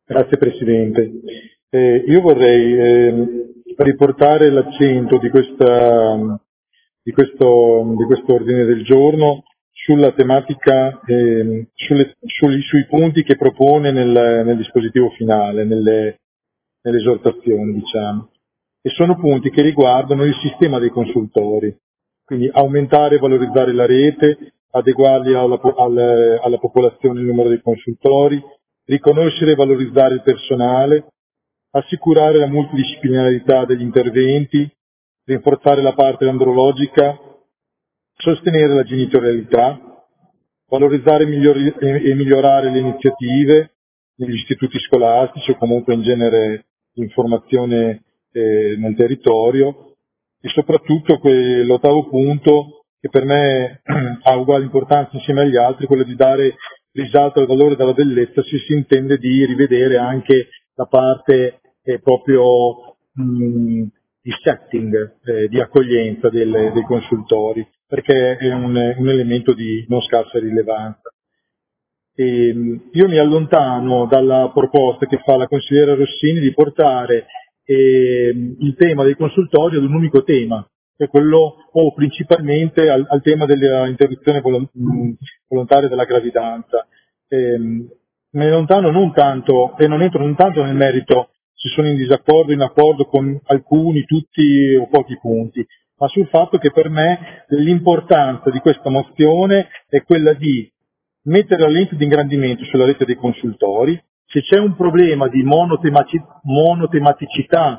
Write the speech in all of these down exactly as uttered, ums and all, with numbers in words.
Grazie Presidente. Eh, io vorrei eh, riportare l'accento di, questa, di, questo, di questo ordine del giorno sulla tematica, eh, sulle, sui, sui punti che propone nel, nel dispositivo finale, nelle, nelle esortazioni, diciamo. E sono punti che riguardano il sistema dei consultori, quindi aumentare e valorizzare la rete, adeguarli alla, alla, alla popolazione il numero dei consultori, riconoscere e valorizzare il personale, assicurare la multidisciplinarità degli interventi, rinforzare la parte andrologica, sostenere la genitorialità, valorizzare e, migliori, e, e migliorare le iniziative negli istituti scolastici o comunque in genere l'informazione eh, nel territorio e soprattutto l'ottavo punto che per me ha uguale importanza insieme agli altri, quello di dare risalto al valore della bellezza, se si intende di rivedere anche la parte eh, proprio mh, di setting, eh, di accoglienza del, dei consultori, perché è un, un elemento di non scarsa rilevanza. E, io mi allontano dalla proposta che fa la consigliera Rossini di portare eh, il tema dei consultori ad un unico tema, che è quello o principalmente al, al tema dell'interruzione volontaria della gravidanza. Eh, me ne allontano non tanto, e non entro non tanto nel merito se sono in disaccordo, in accordo con alcuni, tutti o pochi punti, ma sul fatto che per me l'importanza di questa mozione è quella di mettere la lente di ingrandimento sulla rete dei consultori, se c'è un problema di monotemaci- monotematicità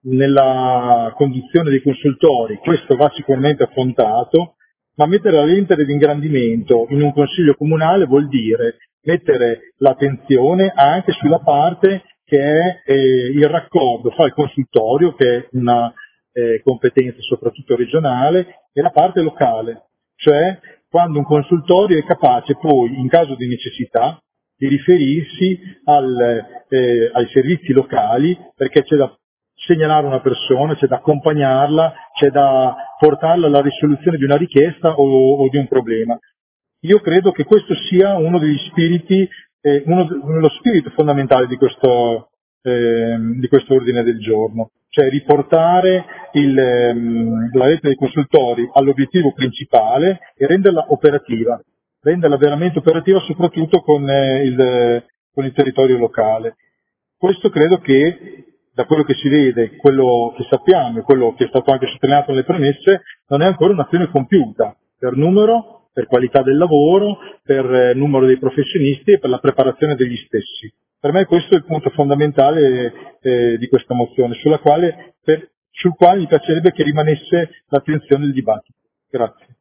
nella conduzione dei consultori, questo va sicuramente affrontato, ma mettere la lente di ingrandimento in un consiglio comunale vuol dire mettere l'attenzione anche sulla parte che è eh, il raccordo fra il consultorio, che è una eh, competenza soprattutto regionale, e la parte locale, cioè quando un consultorio è capace poi, in caso di necessità, di riferirsi al, eh, ai servizi locali, perché c'è da segnalare una persona, c'è da accompagnarla, c'è da portarla alla risoluzione di una richiesta o, o di un problema. Io credo che questo sia uno degli spiriti, eh, uno, lo spirito fondamentale di questo, eh, di questo ordine del giorno, cioè riportare il, ehm, la rete dei consultori all'obiettivo principale e renderla operativa, renderla veramente operativa soprattutto con, eh, il, con il territorio locale. Questo credo che, da quello che si vede, quello che sappiamo e quello che è stato anche sottolineato nelle premesse, non è ancora un'azione compiuta per numero, per qualità del lavoro, per eh, numero dei professionisti e per la preparazione degli stessi. Per me questo è il punto fondamentale eh, di questa mozione, sulla quale, per, sul quale mi piacerebbe che rimanesse l'attenzione del dibattito. Grazie.